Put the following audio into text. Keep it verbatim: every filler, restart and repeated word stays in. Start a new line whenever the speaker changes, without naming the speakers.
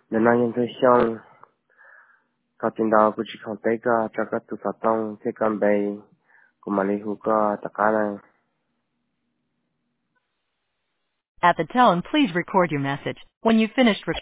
能让人对象靠近到不去看这个这个多少栋这个被古马里湖个大家呢？
At the tone, please record your message. When you've finished recording,